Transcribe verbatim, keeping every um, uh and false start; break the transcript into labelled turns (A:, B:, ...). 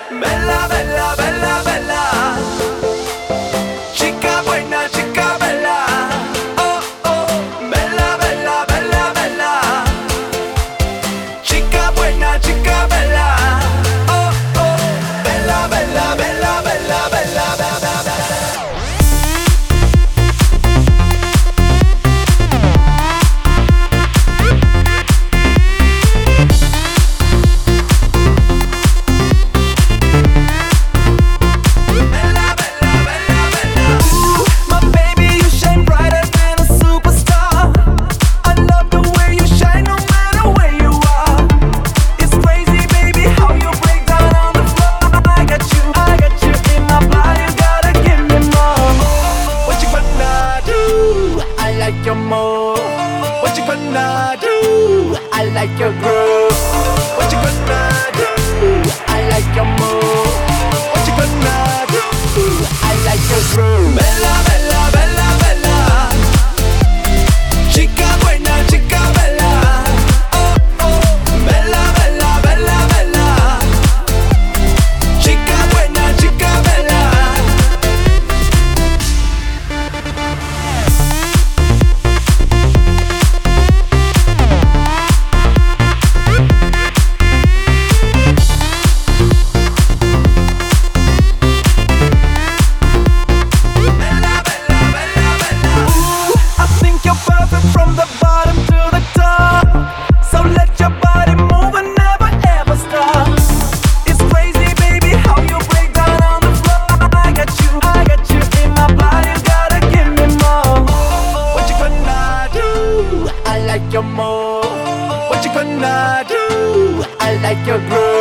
A: Bella, bella, bella, bella. Chica buena, chica bella. Oh, oh. Bella, bella, bella, bella. Chica buena, chica bella. Oh, oh. Bella, bella, bella, bella, bella, bella, bella. What you gonna do? I like your groove. What you gonna do? I like your move. What you gonna do? I like your groove. Bella, bella, bella, bella. Chica buena, chica bella. Oh, oh. Bella, bella, bella, bella. Chica buena, chica bella. From the bottom to the top, so let your body move and never ever stop. It's crazy, baby, how you break down on the floor. I got you, I got you in my body, you gotta give me more. What you gonna do? I like your move. What you gonna do? I like your groove.